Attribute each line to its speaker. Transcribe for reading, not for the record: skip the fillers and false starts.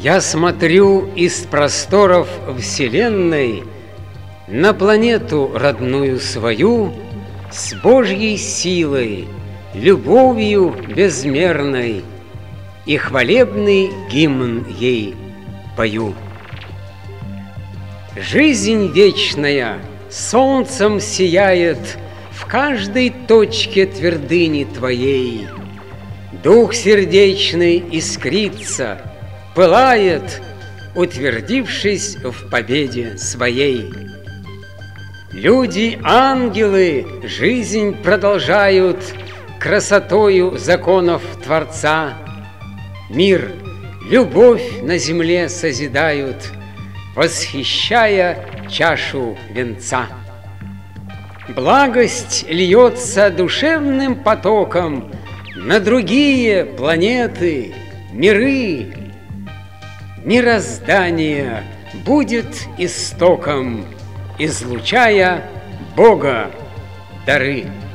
Speaker 1: Я смотрю из просторов Вселенной на планету родную свою с Божьей силой, любовью безмерной, и хвалебный гимн ей пою. Жизнь вечная солнцем сияет в каждой точке твердыни твоей. Дух сердечный искрится, пылает, утвердившись в победе своей. Люди-ангелы жизнь продолжают красотою законов Творца. Мир, любовь на земле созидают, восхищая чашу венца. Благость льется душевным потоком на другие планеты, миры. Мироздание будет истоком, излучая Бога дары.